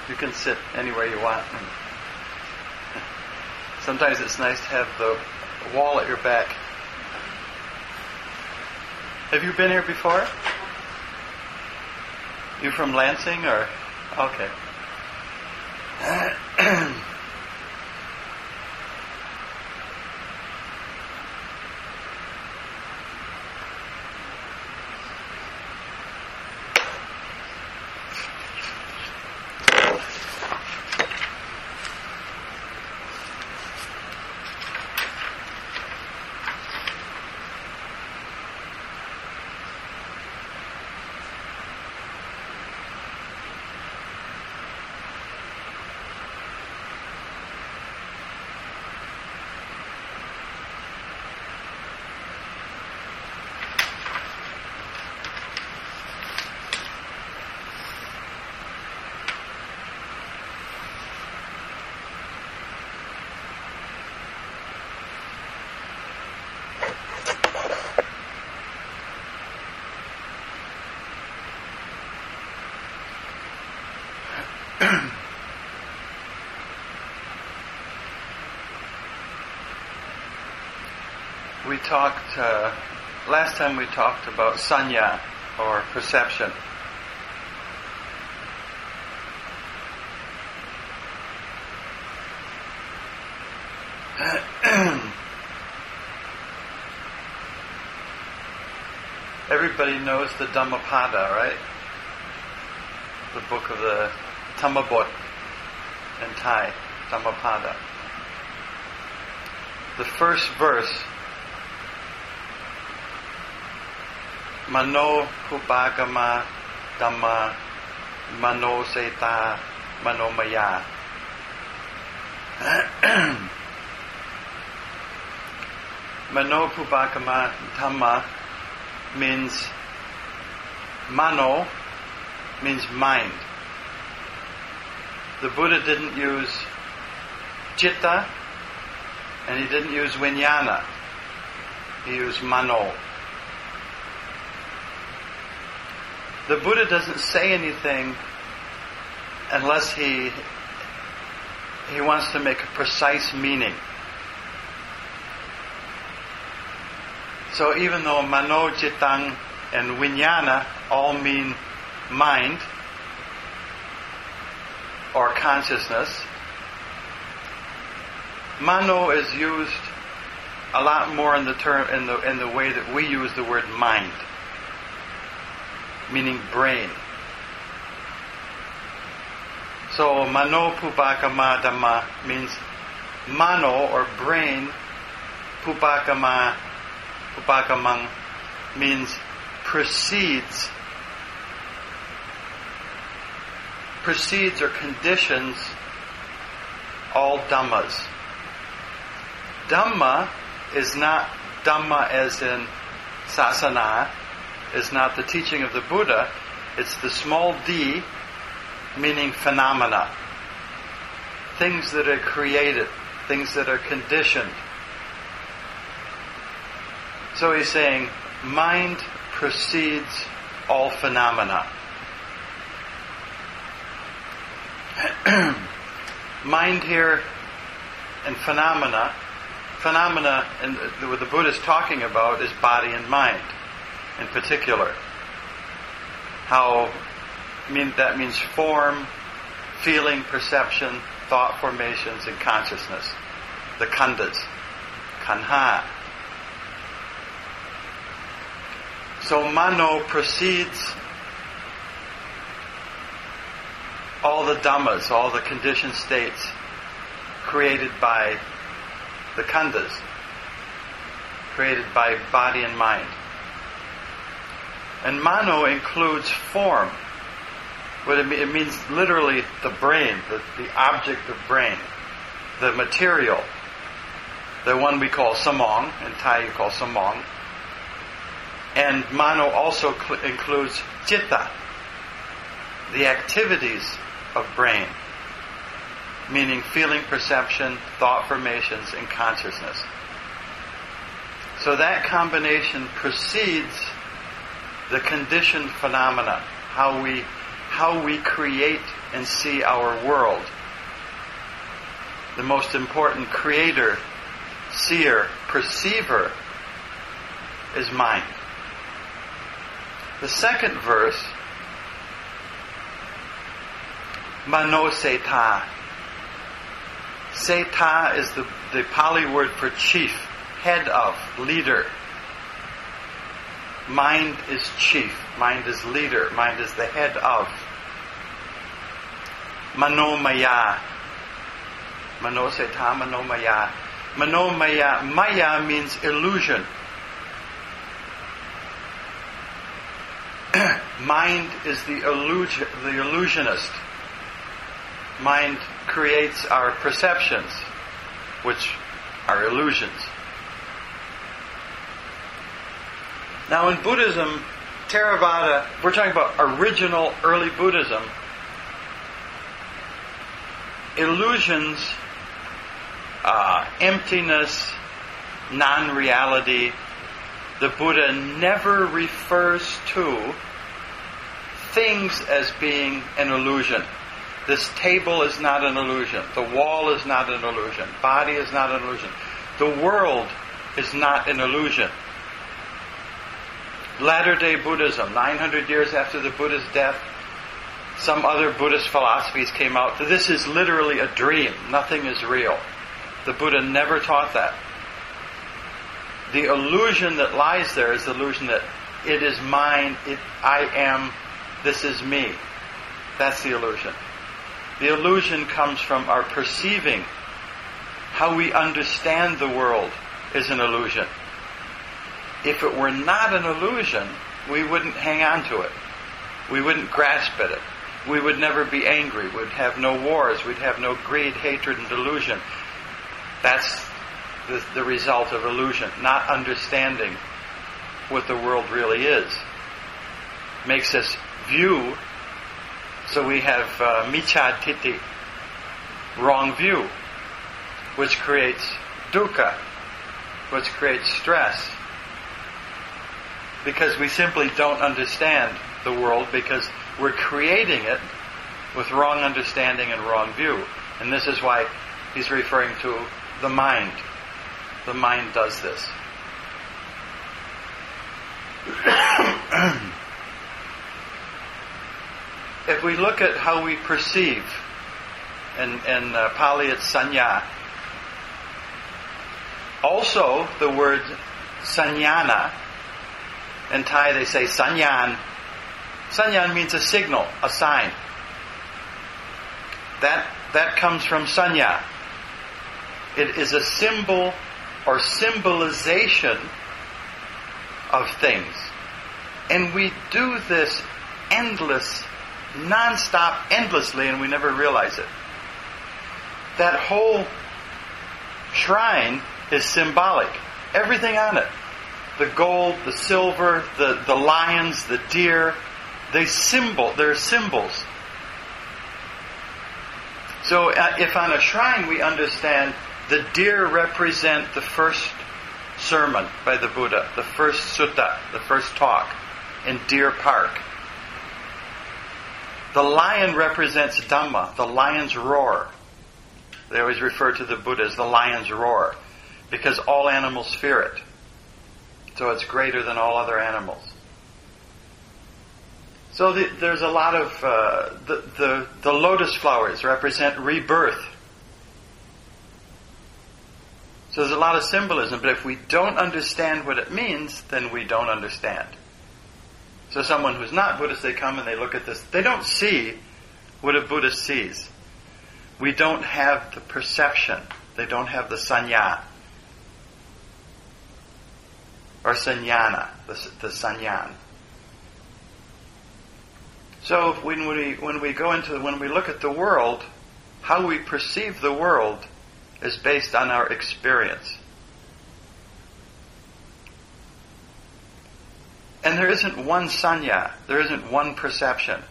You can sit anywhere you want. And sometimes it's nice to have the wall at your back. Have you been here before? You from Lansing or? Okay. We talked, last time we talked about sanya, or perception. Everybody knows the Dhammapada, right? The book of the Dhammabot in Thai, Dhammapada. The first verse, Mano Kubhagama Dhamma Mano Seta Manomaya. Mano Kubhagama Dhamma means Mano means mind. The Buddha didn't use Citta and he didn't use Vijnana. He used Mano. The Buddha doesn't say anything unless he wants to make a precise meaning. So even though Mano, Cittang, and Vijnana all mean mind or consciousness, Mano is used a lot more in the term in the way that we use the word mind, meaning brain. So Mano Pubhagama Dhamma means Mano or brain. Pubhagamang means precedes or conditions all Dhammas. Dhamma is not Dhamma as in Sasana, is not the teaching of the Buddha. It's the small d, meaning phenomena. Things that are created, things that are conditioned. So he's saying, mind precedes all phenomena. Mind here and phenomena and what the Buddha is talking about is body and mind in particular. That means form, feeling, perception, thought formations, and consciousness. The khandhas, khandha. So Mano precedes all the Dhammas, all the conditioned states created by the khandhas, created by body and mind. And Mano includes form. It means literally the brain, the object of brain, the material, the one we call samong, in Thai you call samong. And Mano also includes citta, the activities of brain, meaning feeling, perception, thought formations, and consciousness. So that combination precedes the conditioned phenomena, how how we create and see our world. The most important creator, seer, perceiver is mind. The second verse, Mano Seta. Seta is the Pali word for chief, head of, leader. Mind is chief, mind is leader, mind is the head of. Manomaya. Mano Seta, Manomaya. Manomaya, Maya means illusion. Mind is the illusionist. Mind creates our perceptions, which are illusions. Now in Buddhism, Theravada, we're talking about original early Buddhism. Illusions, emptiness, non-reality, the Buddha never refers to things as being an illusion. This table is not an illusion. The wall is not an illusion. Body is not an illusion. The world is not an illusion. Latter-day Buddhism, 900 years after the Buddha's death, some other Buddhist philosophies came out. This is literally a dream. Nothing is real. The Buddha never taught that. The illusion that lies there is the illusion that it is mine, I am, this is me. That's the illusion. The illusion comes from our perceiving. How we understand the world is an illusion. If it were not an illusion, we wouldn't hang on to it. We wouldn't grasp at it. We would never be angry. We'd have no wars. We'd have no greed, hatred, and delusion. That's the result of illusion, not understanding what the world really is. Makes us view, so we have miccha titi, wrong view, which creates dukkha, which creates stress. Because we simply don't understand the world, because we're creating it with wrong understanding and wrong view. And this is why he's referring to the mind. The mind does this. If we look at how we perceive, in Pali it's sanya. Also, the word sanyana, in Thai they say sanyan. Sanyan means a signal, a sign. That comes from sanya. It is a symbol or symbolization of things. And we do this non-stop, endlessly, and we never realize it. That whole shrine is symbolic. Everything on it. The gold, the silver, the lions, the deer, they're symbols. So if on a shrine we understand the deer represent the first sermon by the Buddha, the first sutta, the first talk in Deer Park. The lion represents Dhamma, the lion's roar. They always refer to the Buddha as the lion's roar, because all animals fear it. So it's greater than all other animals. So there's a lot of the lotus flowers represent rebirth. So there's a lot of symbolism, but if we don't understand what it means, then we don't understand. So someone who's not Buddhist, they come and they look at this. They don't see what a Buddhist sees. We don't have the perception. They don't have the sanya. Or sanyana, the sanyan. So when we look at the world, how we perceive the world is based on our experience. And there isn't one sanya, there isn't one perception.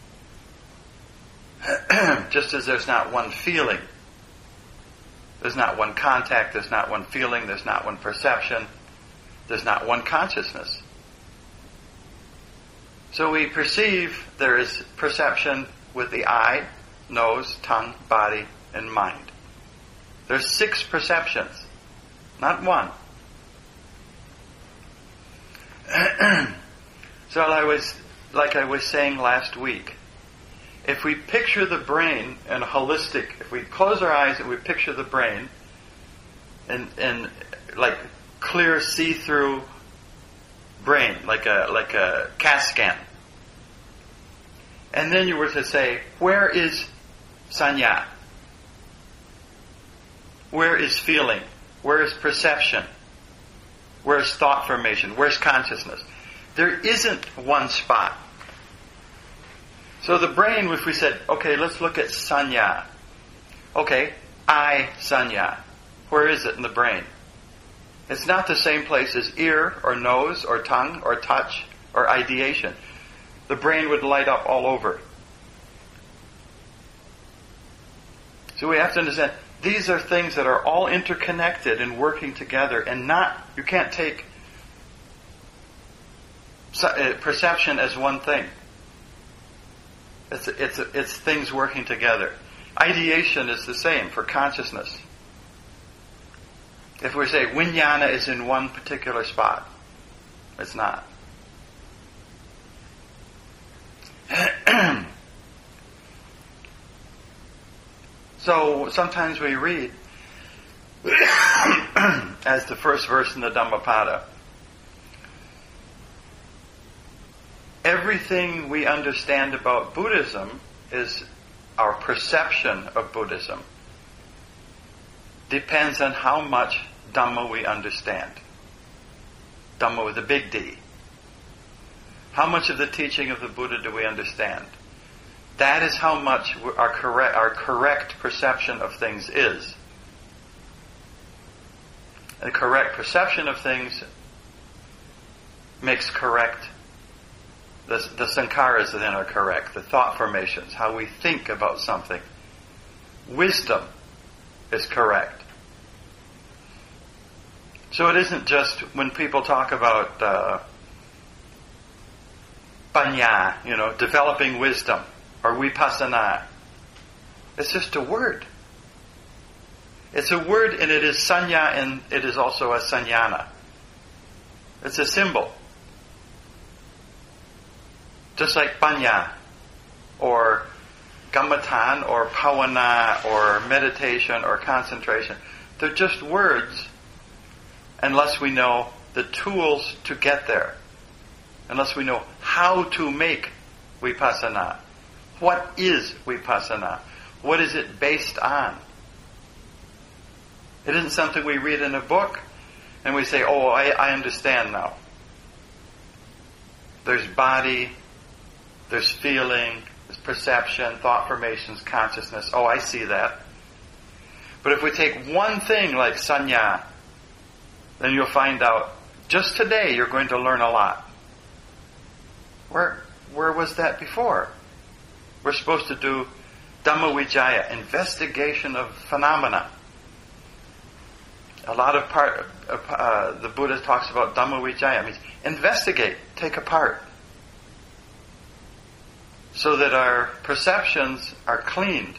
Just as there's not one feeling. There's not one contact, there's not one feeling, there's not one perception, there's not one consciousness. So we perceive, there is perception with the eye, nose, tongue, body, and mind. There's 6 perceptions, not one. So like I was saying last week, if we picture the brain in a holistic, if we close our eyes and we picture the brain in like clear see-through brain, like a CAT scan, and then you were to say, where is sanya? Where is feeling? Where is perception? Where is thought formation? Where's consciousness? There isn't one spot. So the brain, if we said, okay, let's look at sanya. Okay, I sanya. Where is it in the brain? It's not the same place as ear or nose or tongue or touch or ideation. The brain would light up all over. So we have to understand, these are things that are all interconnected and working together, and you can't take perception as one thing. It's things working together. Ideation is the same for consciousness. If we say vijnana is in one particular spot, it's not. So sometimes we read, as the first verse in the Dhammapada, everything we understand about Buddhism is our perception of Buddhism. Depends on how much Dhamma we understand. Dhamma with a big D. How much of the teaching of the Buddha do we understand? That is how much our correct perception of things is. The correct perception of things makes correct the sankharas then are correct, the thought formations, how we think about something. Wisdom is correct. So it isn't just when people talk about panya, developing wisdom, or vipassana. It's just a word. It's a word, and it is sanya, and it is also a sannyana. It's a symbol. Just like panya, or gammatan, or pavana, or meditation, or concentration. They're just words, unless we know the tools to get there. Unless we know how to make vipassana. What is vipassana? What is it based on? It isn't something we read in a book and we say, oh, I understand now. There's body, there's feeling, there's perception, thought formations, consciousness. Oh, I see that. But if we take one thing like sanya, then you'll find out, just today you're going to learn a lot. Where was that before? We're supposed to do Dhamma Vijaya, investigation of phenomena. A lot of the Buddha talks about Dhamma Vijaya. It means investigate, take apart. So that our perceptions are cleaned.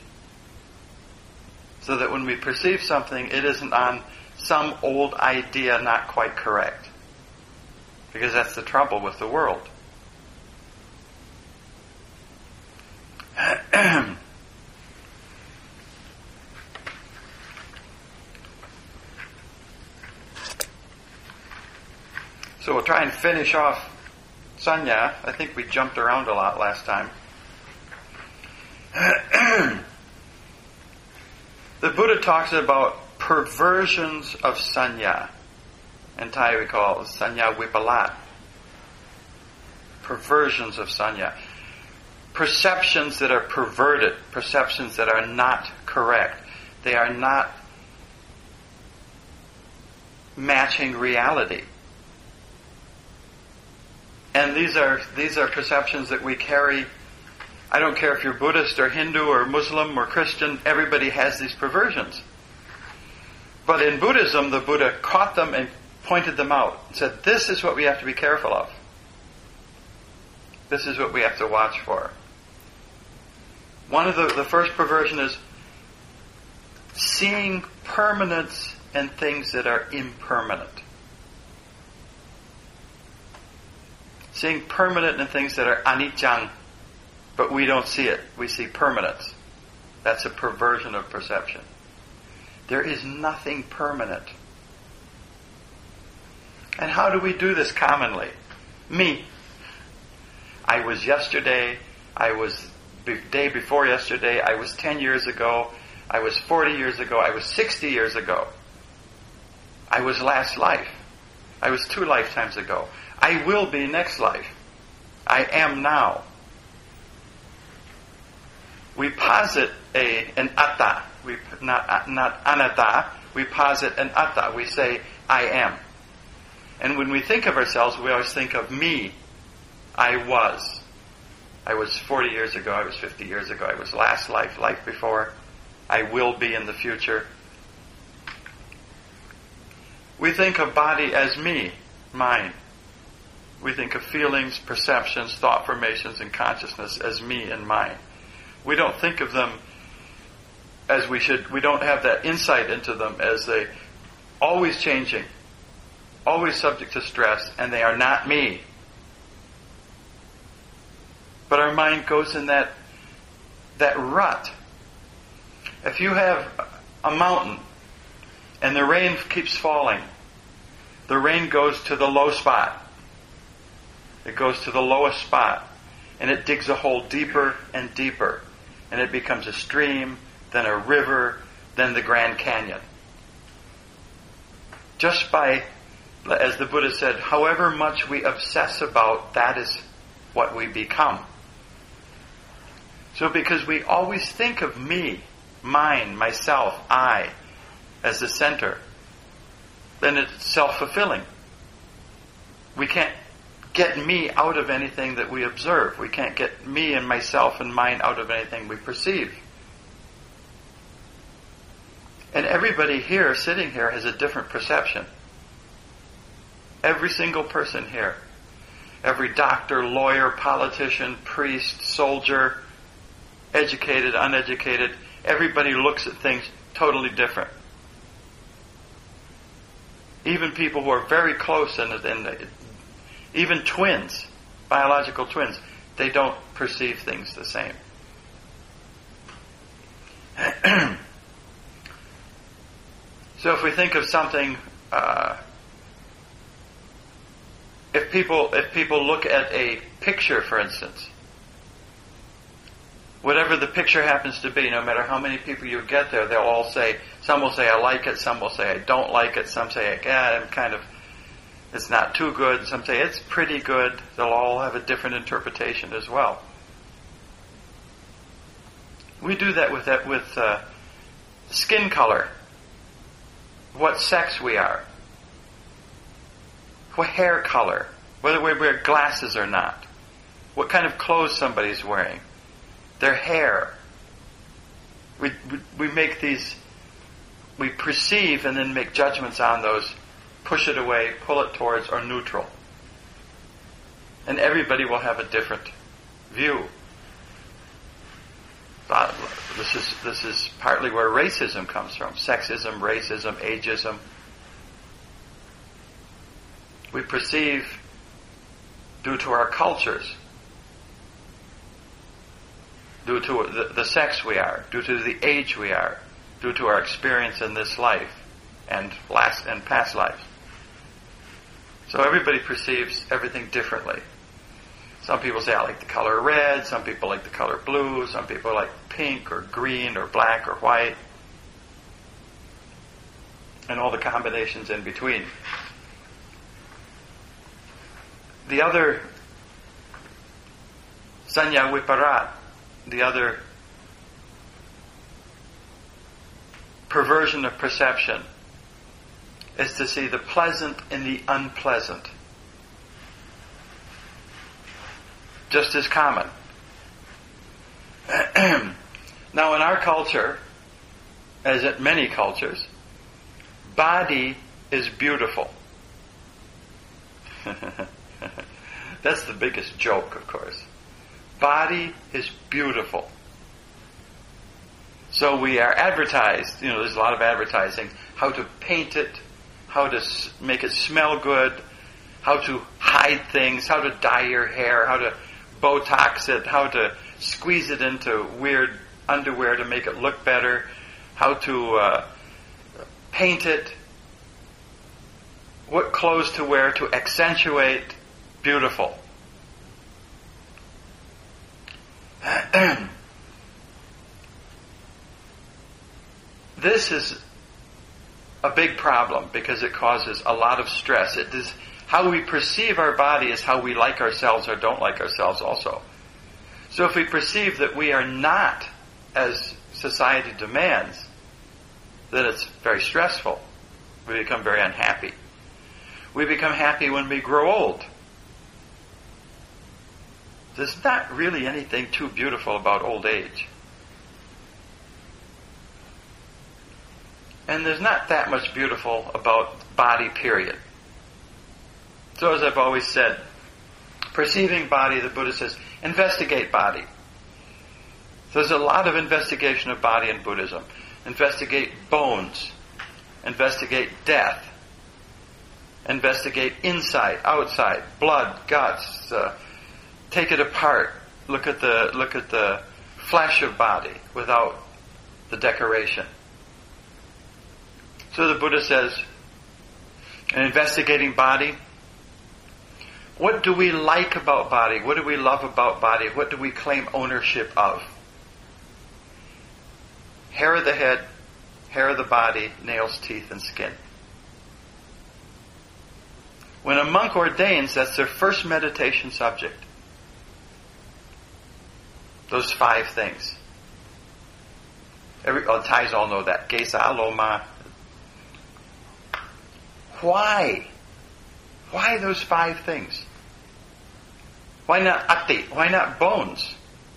So that when we perceive something, it isn't on some old idea not quite correct. Because that's the trouble with the world. So we'll try and finish off sanya. I think we jumped around a lot last time. The Buddha talks about perversions of sanya. In Thai we call it sanya vipalat. Perversions of sanya. Perceptions that are perverted, perceptions that are not correct. They are not matching reality. And these are perceptions that we carry. I don't care if you're Buddhist or Hindu or Muslim or Christian, everybody has these perversions. But in Buddhism, the Buddha caught them and pointed them out and said, this is what we have to be careful of. This is what we have to watch for. One of the first perversion is seeing permanence in things that are impermanent. Seeing permanent in things that are anicca, but we don't see it. We see permanence. That's a perversion of perception. There is nothing permanent. And how do we do this commonly? Me. I was yesterday, I was day before yesterday, I was 10 years ago, I was 40 years ago, I was 60 years ago. I was last life. I was 2 lifetimes ago. I will be next life. I am now. We posit an atta. Not anatta. We posit an atta. We say, I am. And when we think of ourselves, we always think of me. I was. I was 40 years ago. I was 50 years ago. I was last life, life before. I will be in the future. We think of body as me, mine. We think of feelings, perceptions, thought formations, and consciousness as me and mine. We don't think of them as we should. We don't have that insight into them as they always changing, always subject to stress, and they are not me. But our mind goes in that rut. If you have a mountain and the rain keeps falling, the rain goes to the low spot. It goes to the lowest spot, and it digs a hole deeper and deeper, and it becomes a stream, then a river, then the Grand Canyon. Just by, as the Buddha said, however much we obsess about, that is what we become. So because we always think of me, mine, myself, I, as the center, then it's self-fulfilling. We can't get me out of anything that we observe. We can't get me and myself and mine out of anything we perceive. And everybody here, sitting here, has a different perception. Every single person here. Every doctor, lawyer, politician, priest, soldier, educated, uneducated, everybody looks at things totally different. Even people who are very close and even twins, biological twins, they don't perceive things the same. So if we think of something, if people look at a picture, for instance, whatever the picture happens to be, no matter how many people you get there, they'll all say, some will say I like it, some will say I don't like it, some say, it's not too good, some say it's pretty good. They'll all have a different interpretation as well. We do that with skin color, what sex we are, what hair color, whether we wear glasses or not, what kind of clothes somebody's wearing, their hair. We make these, we perceive and then make judgments on those, push it away, pull it towards, or neutral. And everybody will have a different view. This is partly where racism comes from. Sexism, racism, ageism. We perceive, due to our cultures, due to the sex we are, due to the age we are, due to our experience in this life and past lives. So everybody perceives everything differently. Some people say, I like the color red, some people like the color blue, some people like pink or green or black or white, and all the combinations in between. The other sanya viparat, the other perversion of perception, is to see the pleasant in the unpleasant. Just as common. Now in our culture, as in many cultures, body is beautiful. That's the biggest joke, of course. Body is beautiful. So we are advertised, there's a lot of advertising, how to paint it, how to make it smell good, how to hide things, how to dye your hair, how to Botox it, how to squeeze it into weird underwear to make it look better, how to paint it, what clothes to wear to accentuate beautiful. This is a big problem because it causes a lot of stress. It is how we perceive our body is how we like ourselves or don't like ourselves also. So if we perceive that we are not as society demands, then it's very stressful. We become very unhappy. We become happy when we grow old. There's not really anything too beautiful about old age. And there's not that much beautiful about body, period. So as I've always said, perceiving body, the Buddha says, investigate body. So there's a lot of investigation of body in Buddhism. Investigate bones. Investigate death. Investigate inside, outside, blood, guts. Take it apart. Look at the flesh of body without the decoration. So the Buddha says, in investigating body, what do we like about body? What do we love about body? What do we claim ownership of? Hair of the head, hair of the body, nails, teeth, and skin. When a monk ordains, that's their first meditation subject. Those 5 things. Thais all know that. Gesa, Loma. Why? Why those 5 things? Why not ati? Why not bones?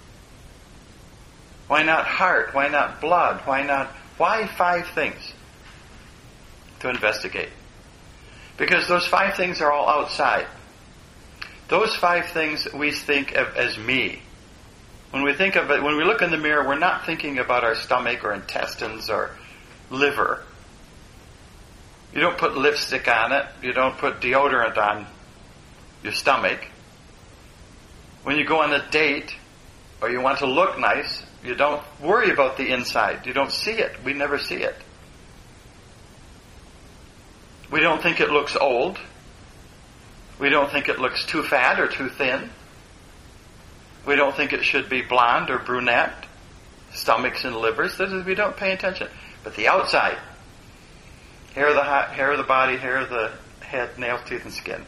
Why not heart? Why not blood? Why 5 things? To investigate. Because those 5 things are all outside. Those 5 things we think of as me. When we think of it, when we look in the mirror, we're not thinking about our stomach or intestines or liver. You don't put lipstick on it. You don't put deodorant on your stomach. When you go on a date or you want to look nice, you don't worry about the inside. You don't see it. We never see it. We don't think it looks old. We don't think it looks too fat or too thin. We don't think it should be blonde or brunette. Stomachs and livers. We don't pay attention. But the outside, hair of the body, hair of the head, nails, teeth, and skin.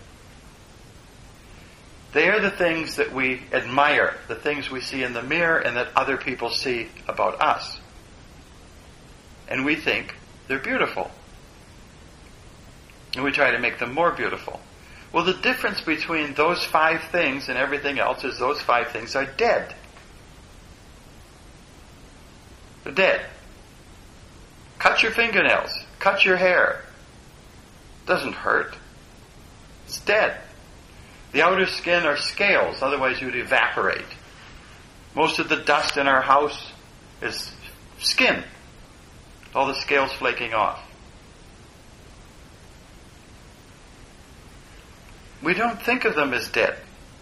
They are the things that we admire, the things we see in the mirror and that other people see about us. And we think they're beautiful. And we try to make them more beautiful. Well, the difference between those 5 things and everything else is those 5 things are dead. They're dead. Cut your fingernails. Cut your hair. Doesn't hurt. It's dead. The outer skin are scales, otherwise you'd evaporate. Most of the dust in our house is skin. All the scales flaking off. We don't think of them as dead.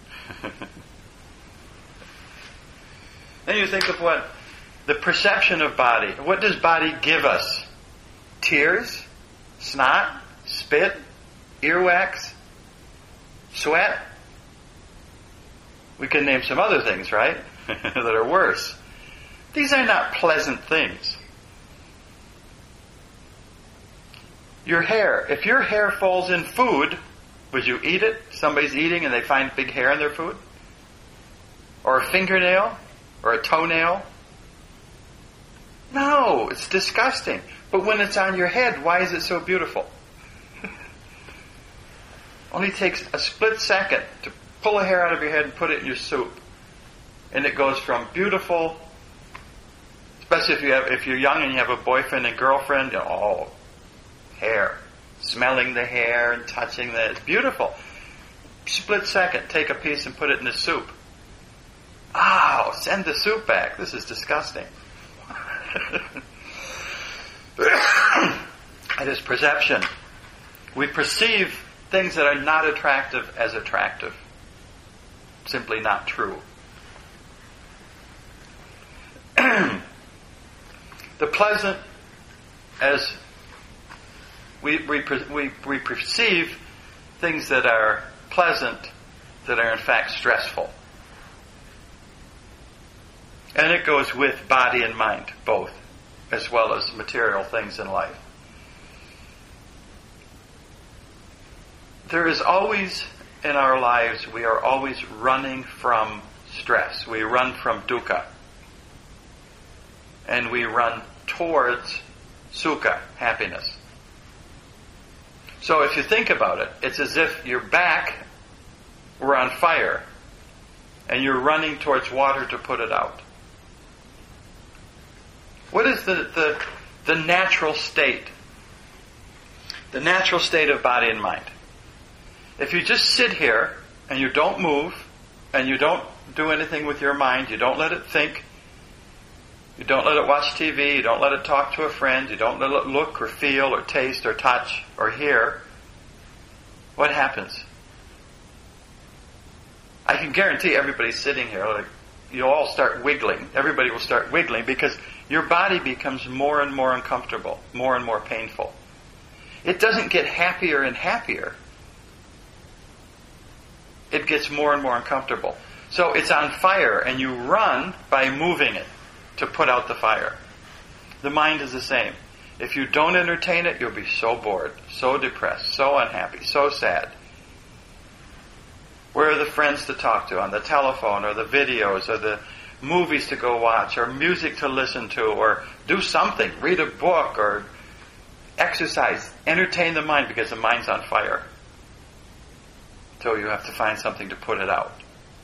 Then you think of what? The perception of body. What does body give us? Tears? Snot? Spit? Earwax? Sweat? We can name some other things, right? that are worse. These are not pleasant things. Your hair. If your hair falls in food, would you eat it? Somebody's eating and they find big hair in their food? Or a fingernail? Or a toenail? No, it's disgusting. But when it's on your head, why is it so beautiful? Only takes a split second to pull a hair out of your head and put it in your soup. And it goes from beautiful, especially if you're young and you have a boyfriend and girlfriend, hair. Smelling the hair and touching it's beautiful. split second, take a piece and put it in the soup. Oh, send the soup back. This is disgusting. It is perception. We perceive things that are not attractive as attractive. Simply not true. The pleasant, as we perceive things that are pleasant that are in fact stressful. And it goes with body and mind, both, as well as material things in life. There is always, in our lives, we are always running from stress. We run from dukkha. And we run towards sukha, happiness. So if you think about it, it's as if your back were on fire and you're running towards water to put it out. What is the natural state? The natural state of body and mind. If you just sit here and you don't move and you don't do anything with your mind, you don't let it think, you don't let it watch TV, you don't let it talk to a friend, you don't let it look or feel or taste or touch or hear, what happens? I can guarantee everybody sitting here, like, you'll all start wiggling. Everybody will start wiggling because your body becomes more and more uncomfortable, more and more painful. It doesn't get happier and happier. It gets more and more uncomfortable. So it's on fire and you run by moving it to put out the fire. The mind is the same. If you don't entertain it, you'll be so bored, so depressed, so unhappy, so sad. Where are the friends to talk to? On the telephone, or the videos, or the movies to go watch, or music to listen to, or do something, read a book, or exercise. Entertain the mind because the mind's on fire. So you have to find something to put it out.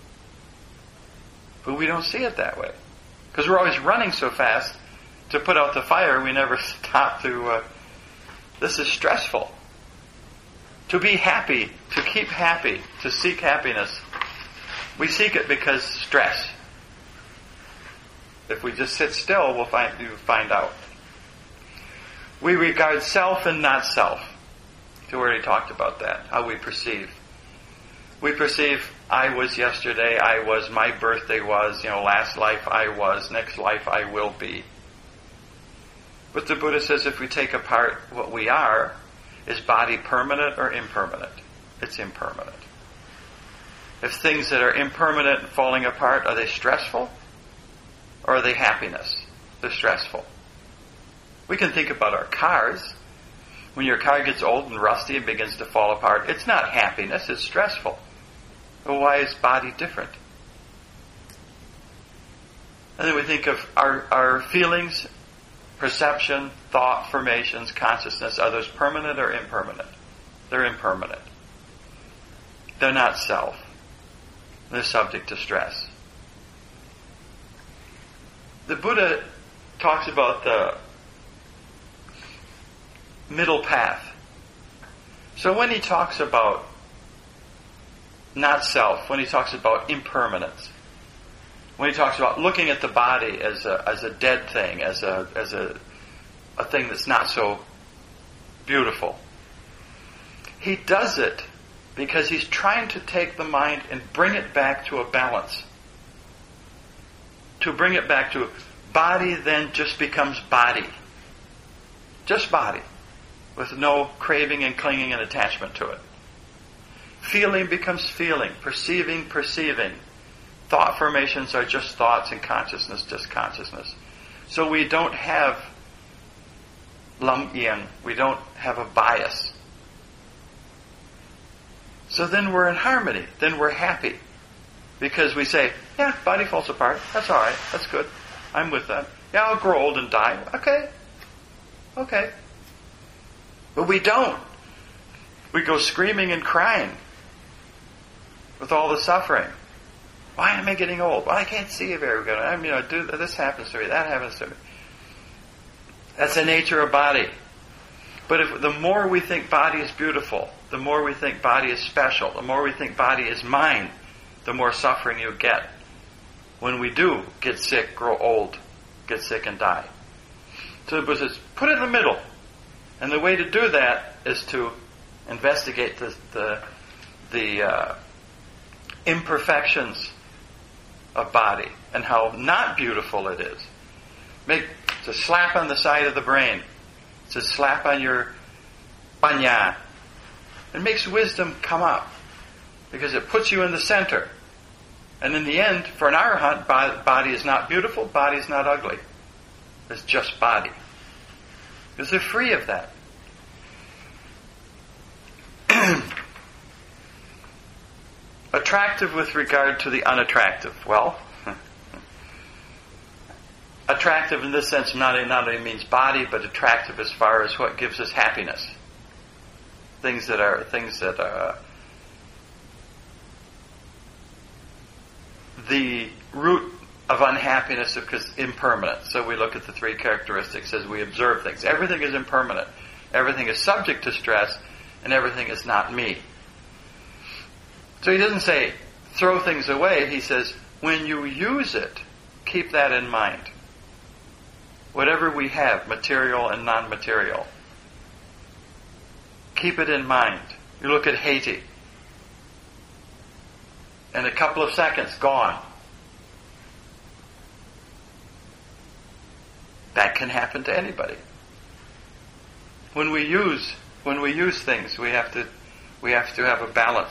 But we don't see it that way. Because we're always running so fast to put out the fire, we never stop to... this is stressful. To be happy, to keep happy, to seek happiness, we seek it because stress. If we just sit still, we'll find out. We regard self and not self. We already talked about that, how we perceive. We perceive, I was yesterday, I was, my birthday was, last life I was, next life I will be. But the Buddha says if we take apart what we are, is body permanent or impermanent? It's impermanent. If things that are impermanent and falling apart, are they stressful? Or are they happiness? They're stressful. We can think about our cars. When your car gets old and rusty and begins to fall apart, it's not happiness, it's stressful. Well, why is body different? And then we think of our feelings, perception, thought, formations, consciousness. Are those permanent or impermanent? They're impermanent. They're not self. They're subject to stress. The Buddha talks about the middle path. So when he talks about not self, when he talks about impermanence, when he talks about looking at the body as a dead thing, as a thing that's not so beautiful, he does it because he's trying to take the mind and bring it back to a balance. To bring it back to body then just becomes body. Just body. With no craving and clinging and attachment to it. Feeling becomes feeling. Perceiving, perceiving. Thought formations are just thoughts and consciousness, just consciousness. So we don't have lam yin. We don't have a bias. So then we're in harmony. Then we're happy. Because we say, yeah, body falls apart. That's all right. That's good. I'm with that. Yeah, I'll grow old and die. Okay. But we don't. We go screaming and crying with all the suffering. Why am I getting old? Well, I can't see very good. This happens to me. That happens to me. That's the nature of body. But the more we think body is beautiful, the more we think body is special, the more we think body is mine, the more suffering you get. When we do get sick, grow old, get sick and die. So the Buddha says, put it in the middle. And the way to do that is to investigate the imperfections of body and how not beautiful it is. It's a slap on the side of the brain. It's a slap on your panya. It makes wisdom come up because it puts you in the center. And in the end, for an arahant, body is not beautiful, body is not ugly. It's just body. Because they're free of that. Attractive with regard to the unattractive. Well, attractive in this sense not only means body, but attractive as far as what gives us happiness. Things that are the root of unhappiness because impermanent. So we look at the three characteristics as we observe things. Everything is impermanent. Everything is subject to stress, and everything is not me. So he doesn't say throw things away. He says when you use it, keep that in mind. Whatever we have, material and non-material, keep it in mind. You look at Haiti. In a couple of seconds, gone. That can happen to anybody. When we use things, we have to have a balance.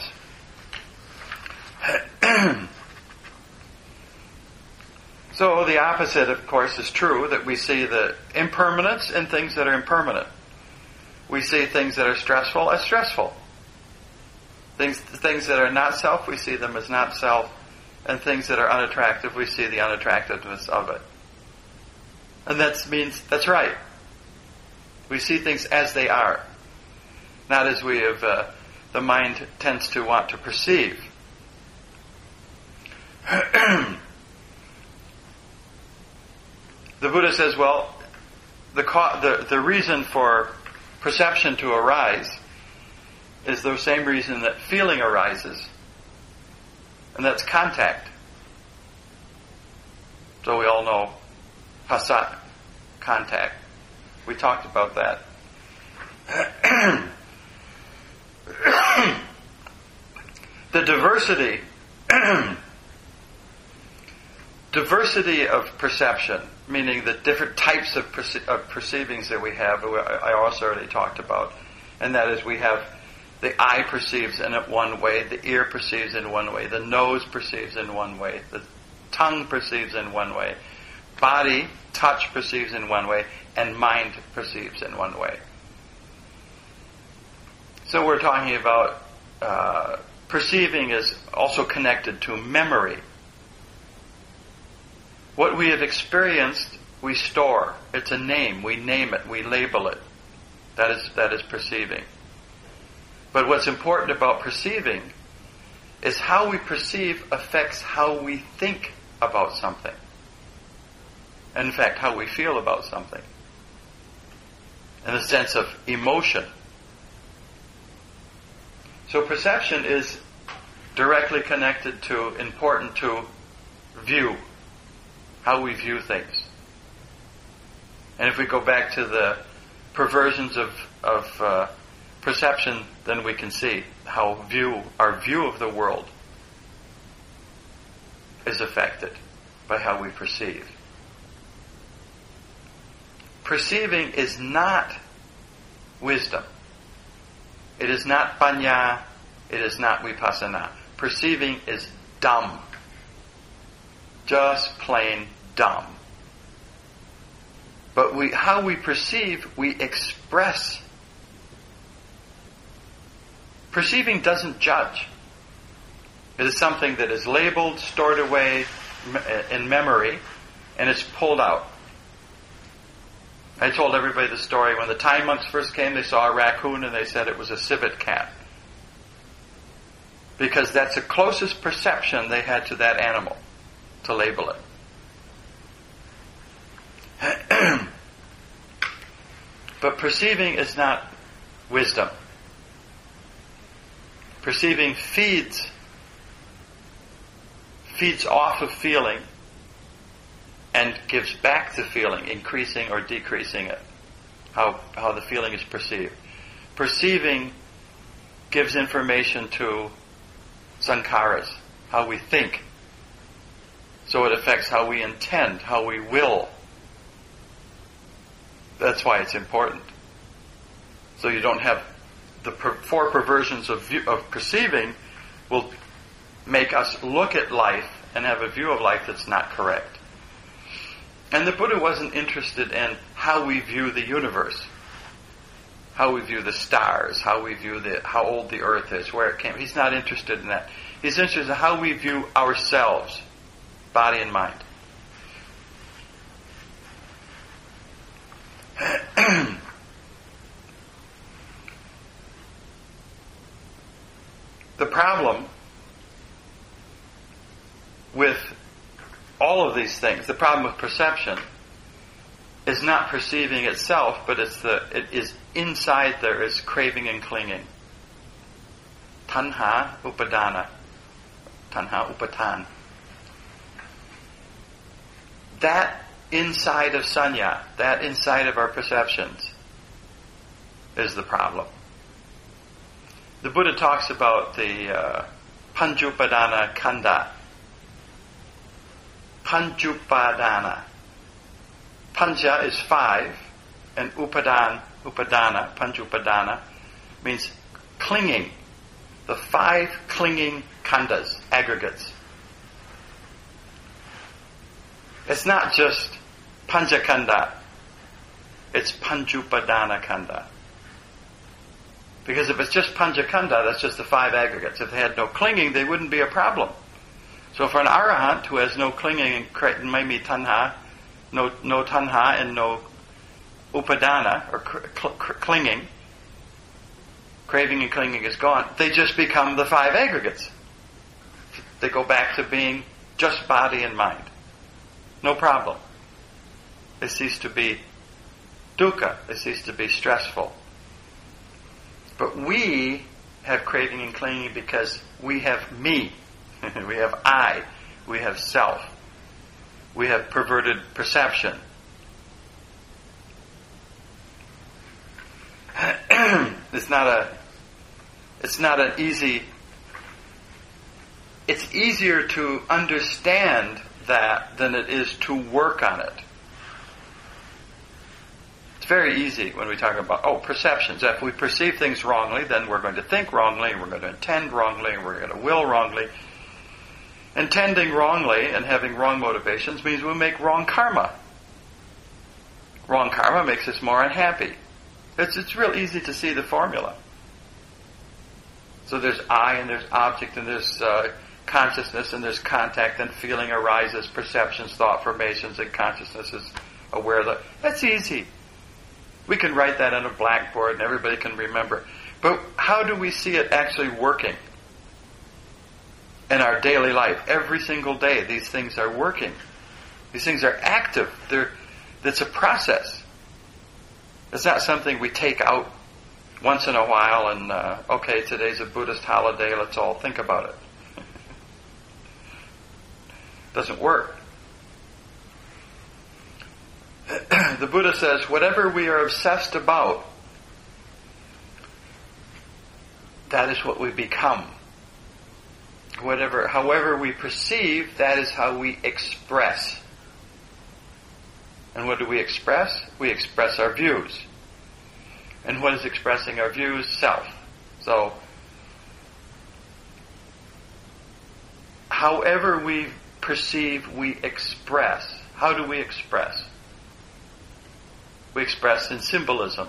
So the opposite, of course, is true, that we see the impermanence in things that are impermanent. We see things that are stressful as stressful. Things that are not self, we see them as not self. And things that are unattractive, we see the unattractiveness of it. And that means, that's right. We see things as they are. Not as we have, the mind tends to want to perceive. The Buddha says, well, the reason for perception to arise is the same reason that feeling arises. And that's contact. So we all know phassa, contact. We talked about that. The diversity of perception, meaning the different types of perceivings that we have, I also already talked about. And that is we have the eye perceives in one way, the ear perceives in one way, the nose perceives in one way, the tongue perceives in one way, body, touch perceives in one way, and mind perceives in one way. So we're talking about perceiving is also connected to memory. What we have experienced, we store. It's a name. We name it. We label it. That is perceiving. But what's important about perceiving is how we perceive affects how we think about something. In fact, how we feel about something. In the sense of emotion. So perception is directly connected to, important to, view. How we view things. And if we go back to the perversions of perception, then we can see how our view of the world is affected by how we perceive. Perceiving is not wisdom. It is not panya. It is not vipassana. Perceiving is dumb. Just plain dumb. But how we perceive, we express. Perceiving doesn't judge. It is something that is labeled, stored away in memory, and it's pulled out. I told everybody the story. When the Thai monks first came, they saw a raccoon and they said it was a civet cat. Because that's the closest perception they had to that animal, to label it. But perceiving is not wisdom. Perceiving feeds off of feeling and gives back to feeling, increasing or decreasing it, how the feeling is perceived. Perceiving gives information to sankharas, how we think. So it affects how we intend, how we will. That's why it's important. So you don't have the four perversions of perceiving will make us look at life and have a view of life that's not correct. And the Buddha wasn't interested in how we view the universe, how we view the stars, how old the earth is, where it came. He's not interested in that. He's interested in how we view ourselves, body and mind. The problem with all of these things, the problem with perception, is not perceiving itself, but it is inside there is craving and clinging. Tanha upadana. Tanha upatan. That inside of sanya, that inside of our perceptions, is the problem. The Buddha talks about the panchupadana kanda. Panchupadana. Panja is 5, and upadana, panchupadana, means clinging. The 5 clinging khandas, aggregates. It's not just panchakanda, it's panchupadana kanda. Because if it's just panchakanda, that's just the 5 aggregates. If they had no clinging, they wouldn't be a problem. So for an arahant who has no clinging and maybe tanha, no tanha and no upadana, or clinging, craving and clinging is gone, they just become the 5 aggregates. They go back to being just body and mind. No problem. They cease to be dukkha. They cease to be stressful. But we have craving and clinging because we have me. We have I. We have self. We have perverted perception. It's not an easy. It's easier to understand that than it is to work on it. It's very easy when we talk about, perceptions. If we perceive things wrongly, then we're going to think wrongly, and we're going to intend wrongly, and we're going to will wrongly. Intending wrongly and having wrong motivations means we make wrong karma. Wrong karma makes us more unhappy. It's real easy to see the formula. So there's I, and there's object, and there's consciousness, and there's contact, and feeling arises, perceptions, thought formations, and consciousness is aware of that. That's easy. We can write that on a blackboard and everybody can remember. But how do we see it actually working in our daily life? Every single day these things are working. These things are active. It's a process. It's not something we take out once in a while and, today's a Buddhist holiday, let's all think about it. Doesn't work. The Buddha says, whatever we are obsessed about, that is what we become. However we perceive, that is how we express. And what do we express? We express our views. And what is expressing our views? Self. So, however we perceive, we express. How do we express? We express in symbolism.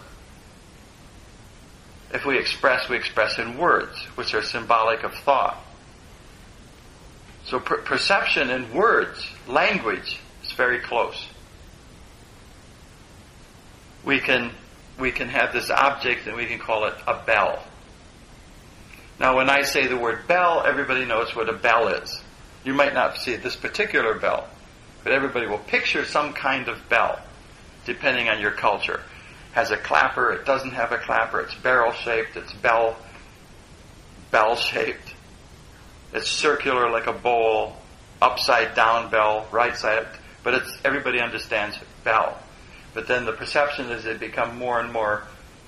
If we express in words, which are symbolic of thought. So perception and words, language, is very close. We can have this object and we can call it a bell. Now when I say the word bell, everybody knows what a bell is. You might not see this particular bell, but everybody will picture some kind of bell, depending on your culture. has a clapper, it doesn't have a clapper, it's barrel-shaped, it's bell-shaped, it's circular like a bowl, upside-down bell, right side up, but everybody understands bell. But then the perception is they become more and more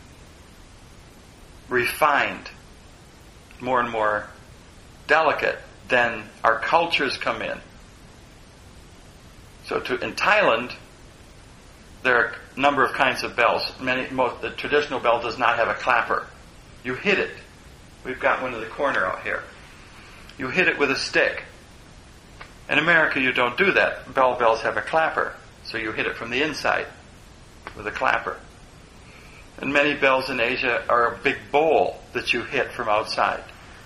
refined, more and more delicate, then our cultures come in. So in Thailand, there are a number of kinds of bells. The traditional bell does not have a clapper. You hit it. We've got one in the corner out here. You hit it with a stick. In America, you don't do that. Bells have a clapper. So you hit it from the inside with a clapper. And many bells in Asia are a big bowl that you hit from outside.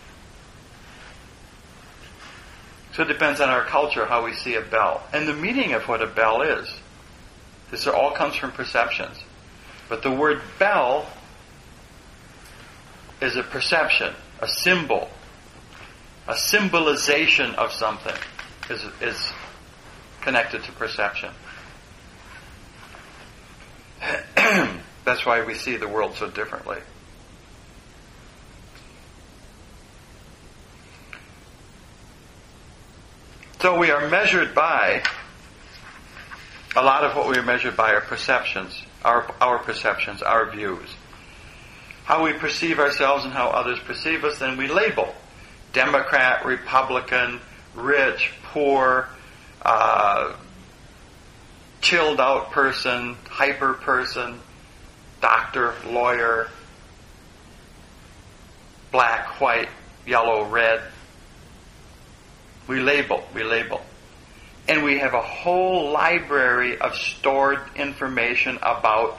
So it depends on our culture how we see a bell. And the meaning of what a bell is. This all comes from perceptions. But the word bell is a perception, a symbol, a symbolization of something is connected to perception. That's why we see the world so differently. So we are measured by, a lot of what we are measured by are perceptions, our perceptions, our views. How we perceive ourselves and how others perceive us, then we label. Democrat, Republican, rich, poor, chilled out person, hyper person, doctor, lawyer, black, white, yellow, red. We label. And we have a whole library of stored information about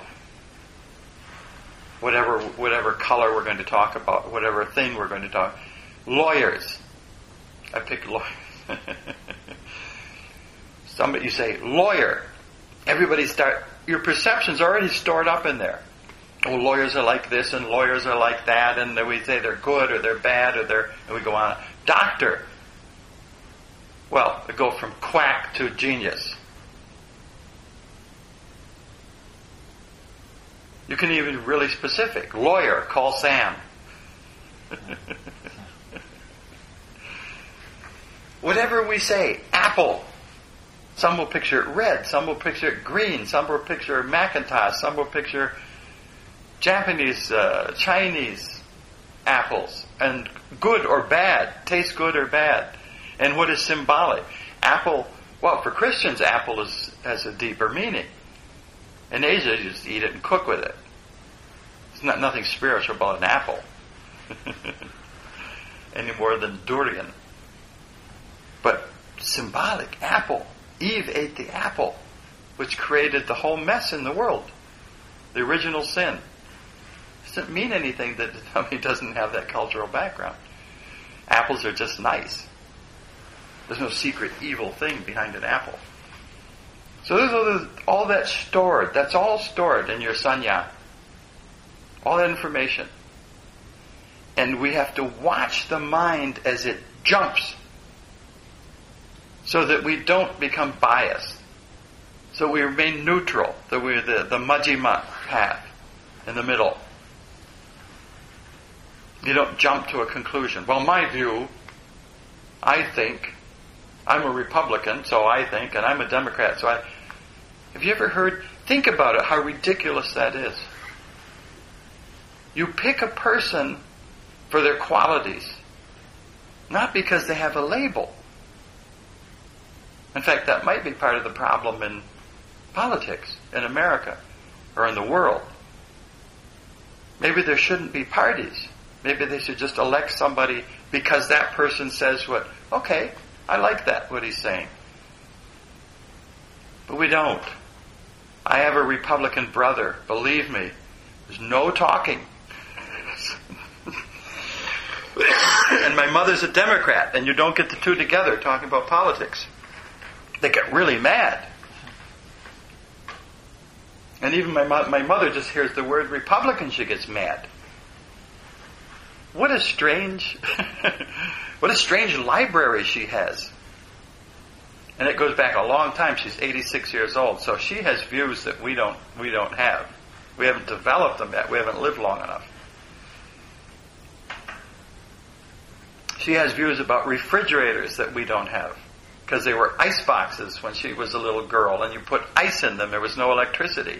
whatever color we're going to talk about, whatever thing we're going to talk. Lawyers. I pick lawyers. You say, lawyer. Your perception's already stored up in there. Oh, lawyers are like this and lawyers are like that, and then we say they're good or they're bad and we go on. Doctor. Well, we go from quack to genius. You can even be really specific. Lawyer, call Sam. Whatever we say, apple. Some will picture it red, some will picture it green, some will picture Macintosh, some will picture Japanese, Chinese apples. And good or bad, taste good or bad. And what is symbolic? Apple, well, for Christians, apple has a deeper meaning. In Asia, you just eat it and cook with it. There's nothing spiritual about an apple. Any more than durian. But symbolic, apple. Eve ate the apple, which created the whole mess in the world. The original sin. It doesn't mean anything that he doesn't have that cultural background. Apples are just nice. There's no secret evil thing behind an apple. So there's all that stored. That's all stored in your sanya. All that information. And we have to watch the mind as it jumps so that we don't become biased. So we remain neutral. That we're the Majjhima path in the middle. You don't jump to a conclusion. Well, my view, I think, I'm a Republican, so I think, and I'm a Democrat, so I... Have you ever think about it, how ridiculous that is. You pick a person for their qualities, not because they have a label. In fact, that might be part of the problem in politics, in America, or in the world. Maybe there shouldn't be parties. Maybe they should just elect somebody because that person says what, okay, I like that, what he's saying. But we don't. I have a Republican brother. Believe me, there's no talking. And my mother's a Democrat, and you don't get the two together talking about politics. They get really mad. And even my mother just hears the word Republican, she gets mad. What a strange library she has. And it goes back a long time. She's 86 years old, so she has views that we don't have. We haven't developed them yet. We haven't lived long enough. She has views about refrigerators that we don't have, because they were ice boxes when she was a little girl, and you put ice in them. There was no electricity.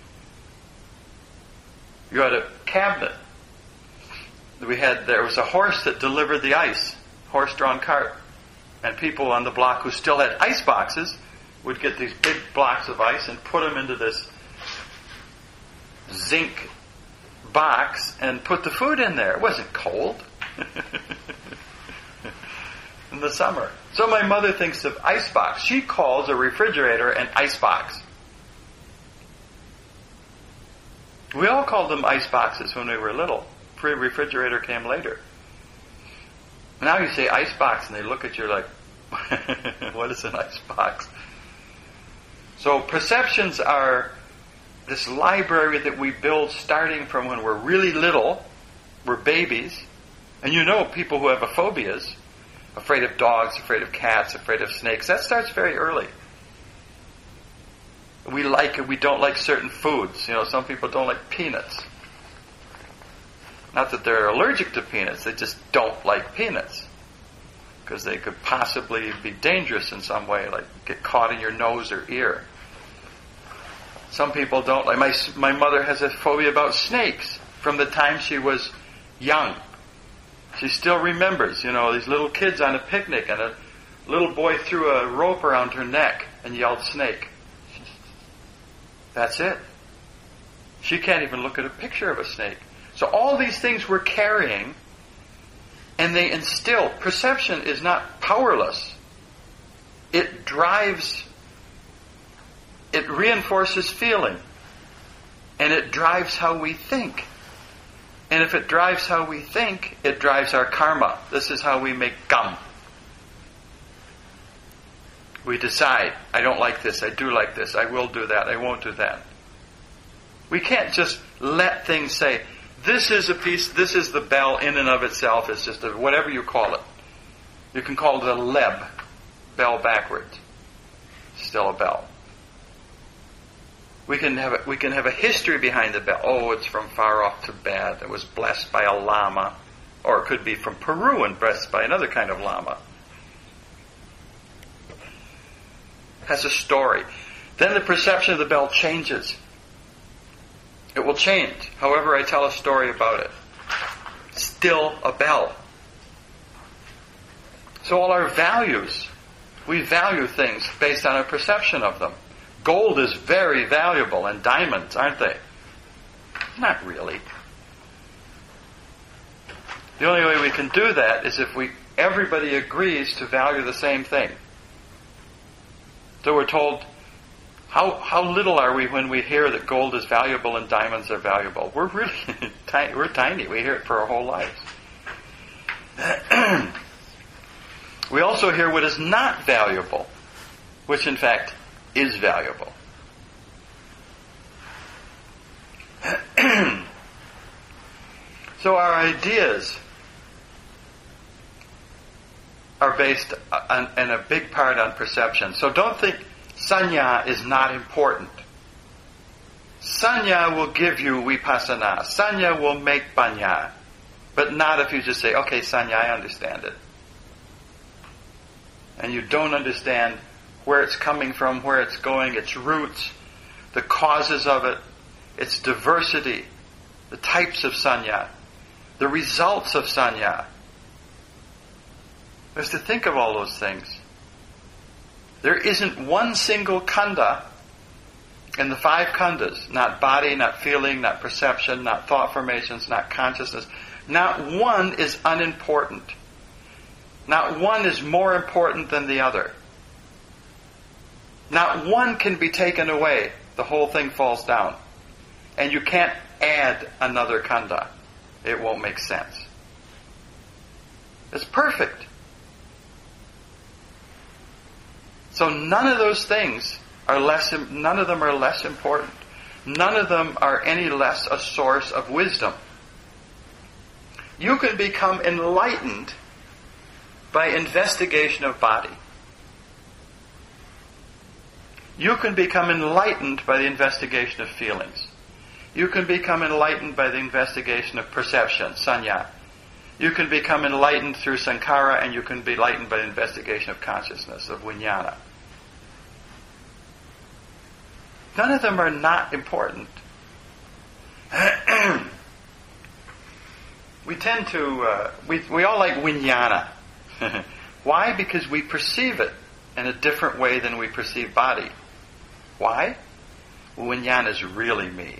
You had a cabinet. There was a horse that delivered the ice, horse-drawn cart. And people on the block who still had ice boxes would get these big blocks of ice and put them into this zinc box and put the food in there. It wasn't cold in the summer. So my mother thinks of ice box. She calls a refrigerator an ice box. We all called them ice boxes when we were little. Refrigerator came later. Now you say ice box and they look at you like, what is an ice box? So perceptions are this library that we build starting from when we're really little. We're babies. And you know people who have phobias, afraid of dogs, afraid of cats, afraid of snakes. That starts very early. We don't like certain foods. Some people don't like peanuts. Not that they're allergic to peanuts, they just don't like peanuts. Because they could possibly be dangerous in some way, like get caught in your nose or ear. Some people don't like. My mother has a phobia about snakes from the time she was young. She still remembers, these little kids on a picnic, and a little boy threw a rope around her neck and yelled snake. That's it. She can't even look at a picture of a snake. So all these things we're carrying, and they instill. Perception is not powerless. It reinforces feeling. And it drives how we think. And if it drives how we think, it drives our karma. This is how we make gum. We decide, I don't like this, I do like this, I will do that, I won't do that. We can't just let things say, this is a piece, this is the bell in and of itself, it's just whatever you call it. You can call it a leb, bell backwards. Still a bell. We can have a history behind the bell. Oh, it's from far off Tibet. It was blessed by a lama. Or it could be from Peru and blessed by another kind of lama. Has a story. Then the perception of the bell changes. It will change. However I tell a story about it. Still a bell. So all our values, we value things based on our perception of them. Gold is very valuable, and diamonds, aren't they? Not really. The only way we can do that is if everybody agrees to value the same thing. So we're told, how little are we when we hear that gold is valuable and diamonds are valuable? We're really tiny. We're tiny. We hear it for our whole lives. We also hear what is not valuable, which in fact is valuable. So our ideas are based in a big part on perception. So don't think sanya is not important. Sanya will give you vipassana. Sanya will make panya. But not if you just say, okay, sanya, I understand it. And you don't understand where it's coming from, where it's going, its roots, the causes of it, its diversity, the types of sanya, the results of sanya. There's to think of all those things. There isn't one single khandha in the 5 khandhas, not body, not feeling, not perception, not thought formations, not consciousness. Not one is unimportant. Not one is more important than the other. Not one can be taken away. The whole thing falls down. And you can't add another khandha. It won't make sense. It's perfect. So none of those things are none of them are less important. None of them are any less a source of wisdom. You can become enlightened by investigation of body. You can become enlightened by the investigation of feelings. You can become enlightened by the investigation of perception, sanya. You can become enlightened through sankhara, and you can be enlightened by the investigation of consciousness, of vijnana. None of them are not important. We tend to, we all like vijnana. Why? Because we perceive it in a different way than we perceive body. Why? Well, vijnana is really me.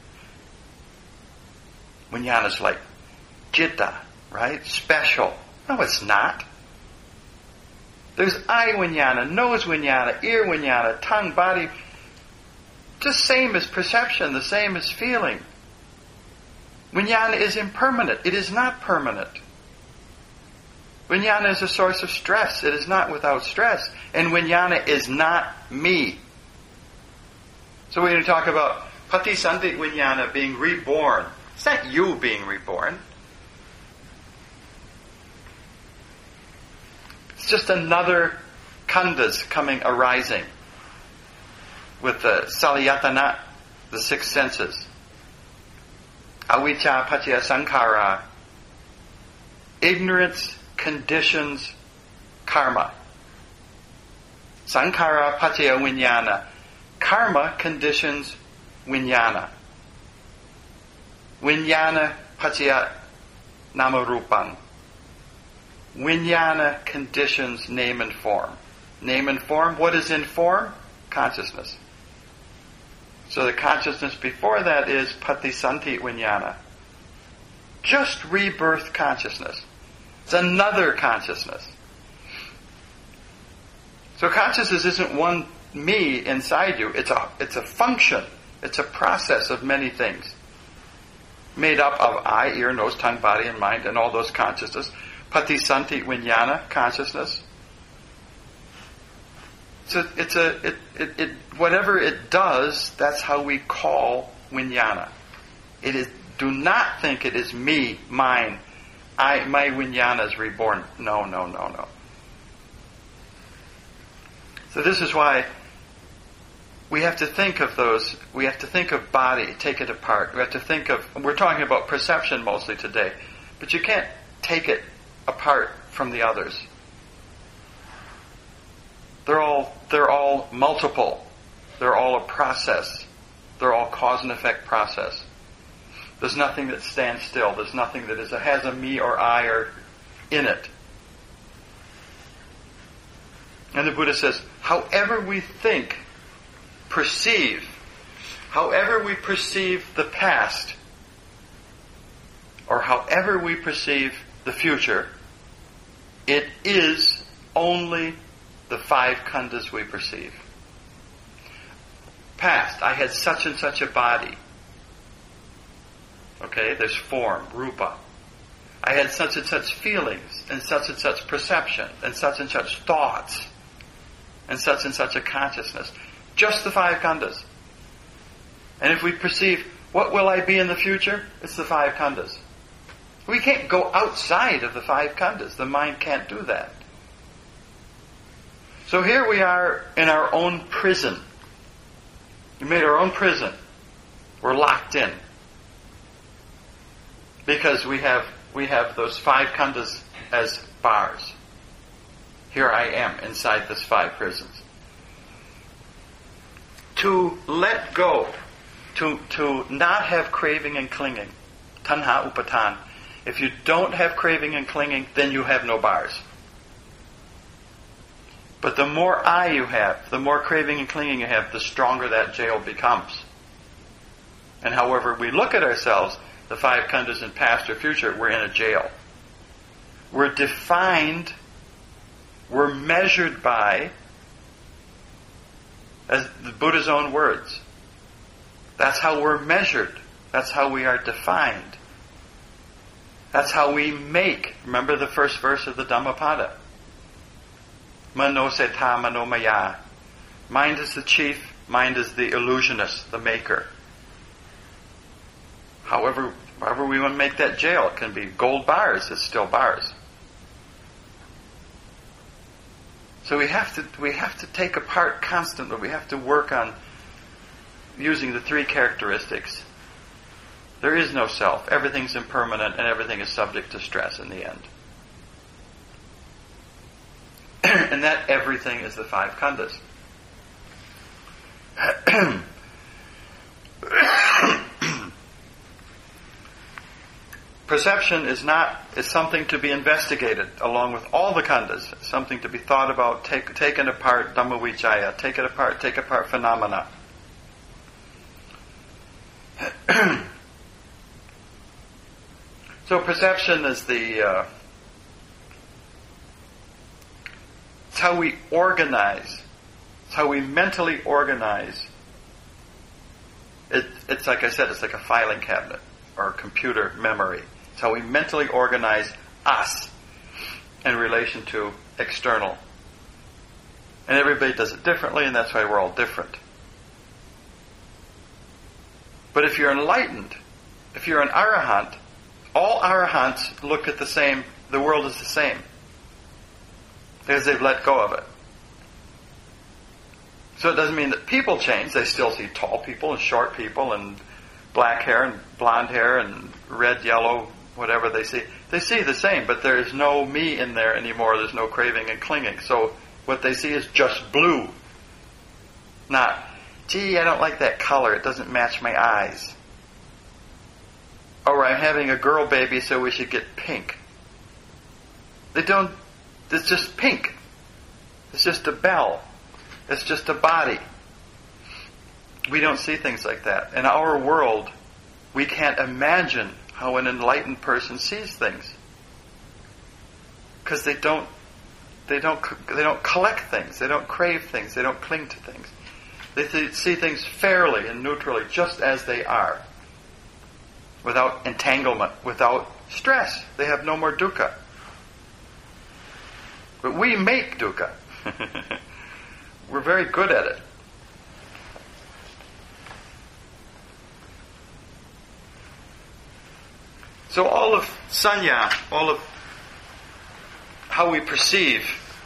Vijnana is like citta, right? Special. No, it's not. There's eye vijnana, nose vijnana, ear vijnana, tongue, body. Just same as perception, the same as feeling. Vijnana is impermanent. It is not permanent. Vijnana is a source of stress. It is not without stress. And vijnana is not me. So when you talk about patisanti vijnana being reborn, it's not you being reborn. It's just another khandhas arising with the salayatana, the six senses. Avijja paccaya sankhara. Ignorance conditions karma. Sankhara paccaya vijnana. Karma conditions vijnana. Vijnana paccaya namarupam. Vijnana conditions name and form. Name and form, what is in form? Consciousness. So the consciousness before that is patisanti vijnana. Just rebirth consciousness. It's another consciousness. So consciousness isn't one me inside you. It's a function. It's a process of many things. Made up of eye, ear, nose, tongue, body, and mind, and all those consciousness. Patisanti vijnana, consciousness. Whatever it does, that's how we call vijnana. It is. Do not think it is me, mine. My vijnana is reborn. No. So this is why we have to think of those. We have to think of body, take it apart. We have to think of. We're talking about perception mostly today, but you can't take it apart from the others. They're all multiple. They're all a process. They're all cause and effect process. There's nothing that stands still. There's nothing that has a me or I or in it. And the Buddha says, however we think, perceive, however we perceive the past, or however we perceive the future, it is only the five khandhas we perceive. Past, I had such and such a body. Okay, there's form, rupa. I had such and such feelings, and such perception, and such thoughts, and such a consciousness. Just the five khandhas. And if we perceive, what will I be in the future? It's the five khandhas. We can't go outside of the five khandhas. The mind can't do that. So here we are in our own prison. We made our own prison. We're locked in. Because we have those five khandhas as bars. Here I am inside this five prisons. To let go, to not have craving and clinging, tanha upatan. If you don't have craving and clinging, then you have no bars. But the more I you have, the more craving and clinging you have, the stronger that jail becomes. And however we look at ourselves, the five khandhas in past or future, we're in a jail. We're defined, we're measured by, as the Buddha's own words. That's how we're measured. That's how we are defined. That's how we make. Remember the first verse of the Dhammapada. Mano seta mano maya. Mind is the chief, mind is the illusionist, the maker. However we want to make that jail, it can be gold bars, it's still bars. So we have to take apart constantly. We have to work on using the three characteristics There is no self. Everything's impermanent and everything is subject to stress in the end. And that everything is the five khandhas. Perception is something to be investigated along with all the khandhas. Something to be thought about, taken apart, Dhammavicaya, take apart phenomena. So perception is it's how we organize. It's how we mentally organize. It's like I said, it's like a filing cabinet or a computer memory. It's how we mentally organize us in relation to external. And everybody does it differently, and that's why we're all different. But if you're enlightened, if you're an arahant, all arahants look at the world is the same. Because they've let go of it. So it doesn't mean that people change. They still see tall people and short people and black hair and blonde hair and red, yellow, whatever they see. They see the same, but there is no me in there anymore. There's no craving and clinging. So what they see is just blue. Not, gee, I don't like that color. It doesn't match my eyes. Or I'm having a girl baby, so we should get pink. It's just pink. It's just a bell. It's just a body. We don't see things like that. In our world, we can't imagine how an enlightened person sees things. Because they don't collect things. They don't crave things. They don't cling to things. They see things fairly and neutrally, just as they are. Without entanglement, without stress. They have no more dukkha. But we make dukkha. We're very good at it. So all of sanya, all of how we perceive,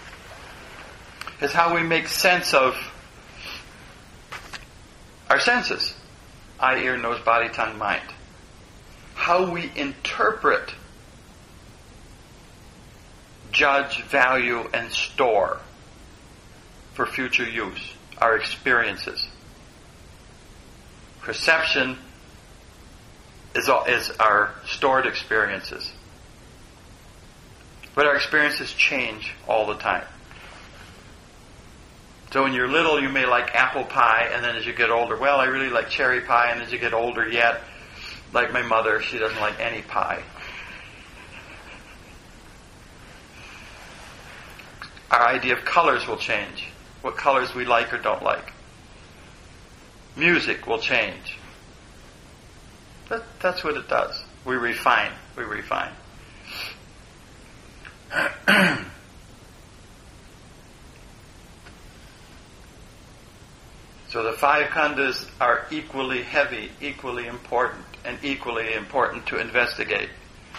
is how we make sense of our senses. Eye, ear, nose, body, tongue, mind. How we interpret, judge, value, and store for future use, our experiences. Perception is our stored experiences. But our experiences change all the time. So when you're little, you may like apple pie, and then as you get older, well, I really like cherry pie, and as you get older yet, like my mother, she doesn't like any pie. Our idea of colors will change. What colors we like or don't like. Music will change. That's what it does. We refine. So the five khandhas are equally heavy, equally important, and equally important to investigate.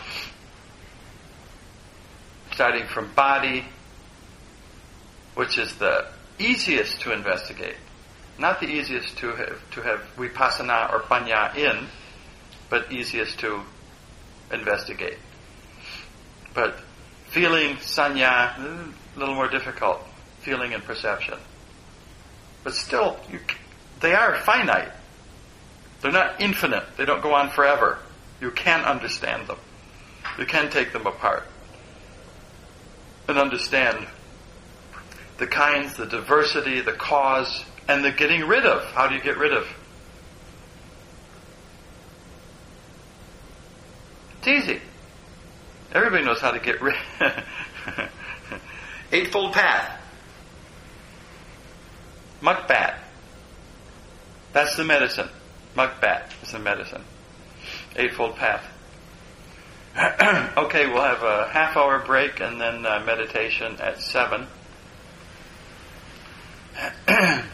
Starting from body, which is the easiest to investigate. Not the easiest to have vipassana or panya in, but easiest to investigate. But feeling, sanya, a little more difficult. Feeling and perception. But still, they are finite. They're not infinite. They don't go on forever. You can understand them. You can take them apart and understand the kinds, the diversity, the cause, and the getting rid of. How do you get rid of? It's easy. Everybody knows how to get rid. Eightfold Path. Mukbat. That's the medicine. Mukbat is the medicine. Eightfold Path. Okay, we'll have a half-hour break and then meditation at 7.